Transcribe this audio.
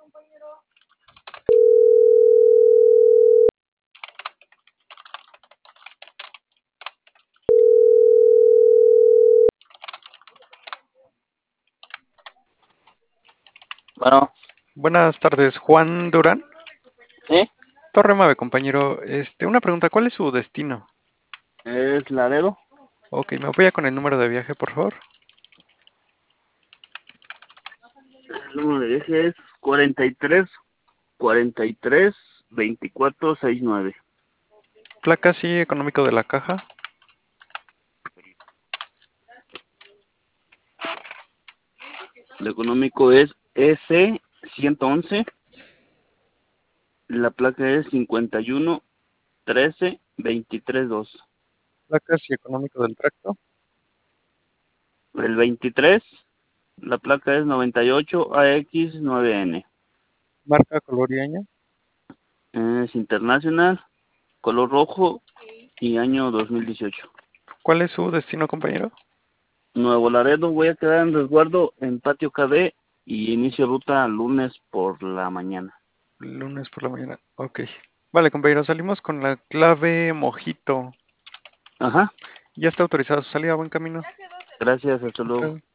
Bueno, Buenas tardes, Juan Durán. sí, Torre Mave, compañero. Una pregunta, ¿cuál es su destino? es Laredo. Ok, ¿me apoya con el número de viaje, por favor? El número de viaje es 43 24 69. Placa, sí, económico de la caja. El económico es S 111. La placa es 51 13 23 2. Placa, sí, económico del tracto. El 23, la placa es 98 AX 9N. Marca, color y año. Es internacional, color rojo y año 2018. ¿Cuál es su destino, compañero? Nuevo Laredo, voy a quedar en resguardo en Patio KB y inicio ruta lunes por la mañana. Lunes por la mañana. Ok. Vale, compañero, salimos con la clave Mojito. Ajá, Ya está autorizada su salida, buen camino. gracias, hasta Hasta luego. luego.